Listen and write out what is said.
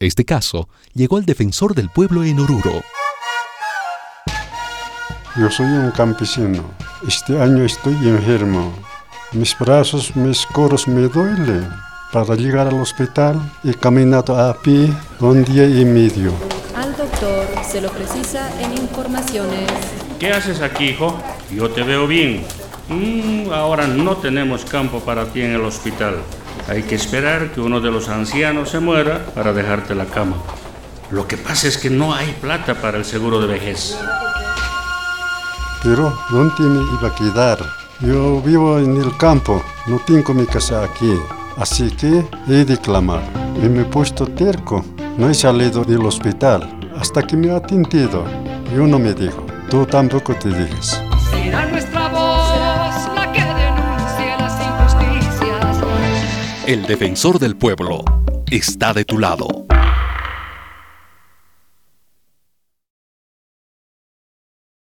Este caso llegó al defensor del pueblo en Oruro. Yo soy un campesino. Este año estoy enfermo. Mis brazos, mis codos me duelen. Para llegar al hospital he caminado a pie 1 día y medio. Al doctor se lo precisa en informaciones. ¿Qué haces aquí, hijo? Yo te veo bien. Ahora no tenemos campo para ti en el hospital. Hay que esperar que uno de los ancianos se muera para dejarte la cama. Lo que pasa es que no hay plata para el seguro de vejez. Pero ¿dónde me iba a quedar? Yo vivo en el campo, no tengo mi casa aquí. Así que he de clamar. Y me he puesto terco. No he salido del hospital hasta que me ha atendido. Y uno me dijo, tú tampoco te dejes. Será nuestra voz la que denuncie las injusticias. El defensor del pueblo está de tu lado.